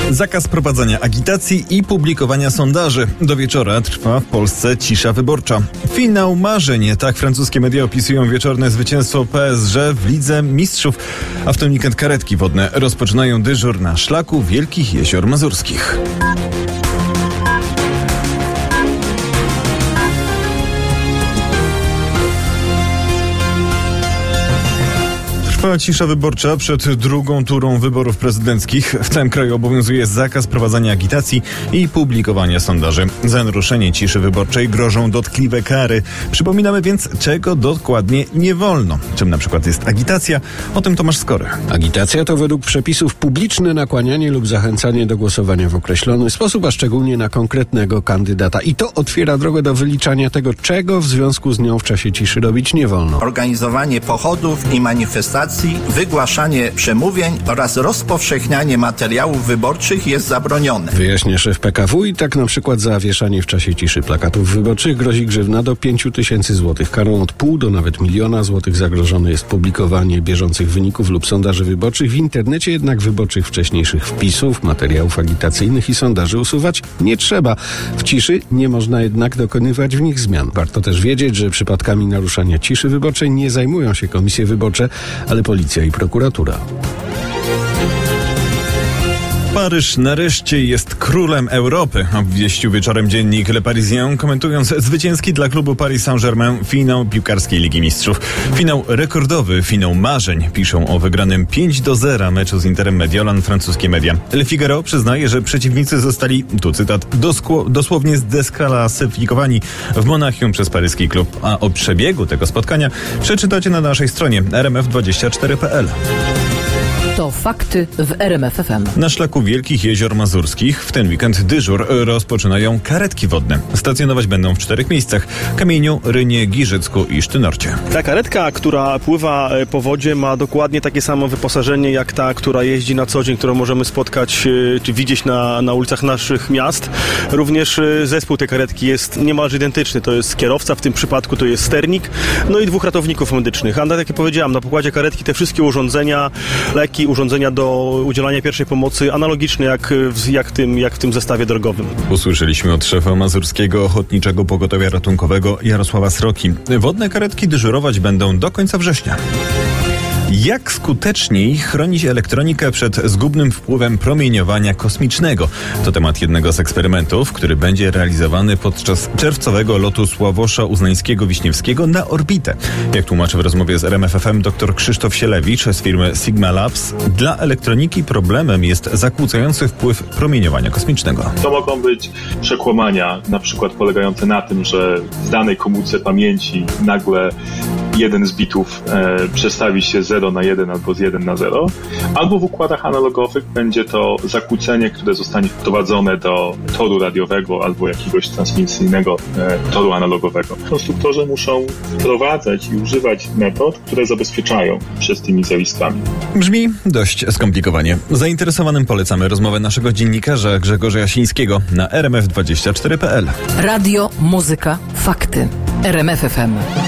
Zakaz prowadzenia agitacji i publikowania sondaży. Do wieczora trwa w Polsce cisza wyborcza. Finał marzeń. Tak francuskie media opisują wieczorne zwycięstwo PSG w Lidze Mistrzów. A w ten weekend karetki wodne rozpoczynają dyżur na szlaku Wielkich Jezior Mazurskich. Trwa cisza wyborcza przed drugą turą wyborów prezydenckich. W całym kraju obowiązuje zakaz prowadzenia agitacji i publikowania sondaży. Za naruszenie ciszy wyborczej grożą dotkliwe kary. Przypominamy więc, czego dokładnie nie wolno. Czym na przykład jest agitacja? O tym Tomasz Skory. Agitacja to według przepisów publiczne nakłanianie lub zachęcanie do głosowania w określony sposób, a szczególnie na konkretnego kandydata. I to otwiera drogę do wyliczania tego, czego w związku z nią w czasie ciszy robić nie wolno. Organizowanie pochodów i manifestacji, wygłaszanie przemówień oraz rozpowszechnianie materiałów wyborczych jest zabronione. Wyjaśnia szef PKW i tak na przykład za wieszanie w czasie ciszy plakatów wyborczych grozi grzywna do 5 000 złotych. Karą od 0,5 do nawet 1 000 000 złotych zagrożone jest publikowanie bieżących wyników lub sondaży wyborczych. W internecie jednak wyborczych wcześniejszych wpisów, materiałów agitacyjnych i sondaży usuwać nie trzeba. W ciszy nie można jednak dokonywać w nich zmian. Warto też wiedzieć, że przypadkami naruszania ciszy wyborczej nie zajmują się komisje wyborcze, ale policja i prokuratura. Paryż nareszcie jest królem Europy, obwieścił wieczorem dziennik Le Parisien, komentując zwycięski dla klubu Paris Saint-Germain finał piłkarskiej Ligi Mistrzów. Finał rekordowy, finał marzeń, piszą o wygranym 5-0 meczu z Interem Mediolan francuskie media. Le Figaro przyznaje, że przeciwnicy zostali, tu cytat, dosłownie zdesklasyfikowani w Monachium przez paryski klub. A o przebiegu tego spotkania przeczytacie na naszej stronie rmf24.pl. To fakty w RMF FM. Na szlaku Wielkich Jezior Mazurskich w ten weekend dyżur rozpoczynają karetki wodne. Stacjonować będą w 4 miejscach: Kamieniu, Rynie, Giżycku i Sztynorcie. Ta karetka, która pływa po wodzie, ma dokładnie takie samo wyposażenie jak ta, która jeździ na co dzień, którą możemy spotkać czy widzieć na ulicach naszych miast. Również zespół tej karetki jest niemalże identyczny. To jest kierowca, w tym przypadku to jest sternik, no i 2 ratowników medycznych. A tak jak powiedziałam, na pokładzie karetki te wszystkie urządzenia, leki, urządzenia do udzielania pierwszej pomocy, analogiczne jak w tym zestawie drogowym. Usłyszeliśmy od szefa Mazurskiego Ochotniczego Pogotowia Ratunkowego Jarosława Sroki. Wodne karetki dyżurować będą do końca września. Jak skuteczniej chronić elektronikę przed zgubnym wpływem promieniowania kosmicznego? To temat jednego z eksperymentów, który będzie realizowany podczas czerwcowego lotu Sławosza Uznańskiego-Wiśniewskiego na orbitę. Jak tłumaczy w rozmowie z RMF FM dr Krzysztof Sielewicz z firmy Sigma Labs, dla elektroniki problemem jest zakłócający wpływ promieniowania kosmicznego. To mogą być przekłamania, na przykład polegające na tym, że w danej komórce pamięci nagle jeden z bitów przestawi się 0 na 1 albo z 1 na 0, albo w układach analogowych będzie to zakłócenie, które zostanie wprowadzone do toru radiowego albo jakiegoś transmisyjnego toru analogowego. Konstruktorzy muszą wprowadzać i używać metod, które zabezpieczają przed tymi zjawiskami. Brzmi dość skomplikowanie. Zainteresowanym polecamy rozmowę naszego dziennikarza Grzegorza Jasińskiego na rmf24.pl. Radio, muzyka, fakty. RMF FM.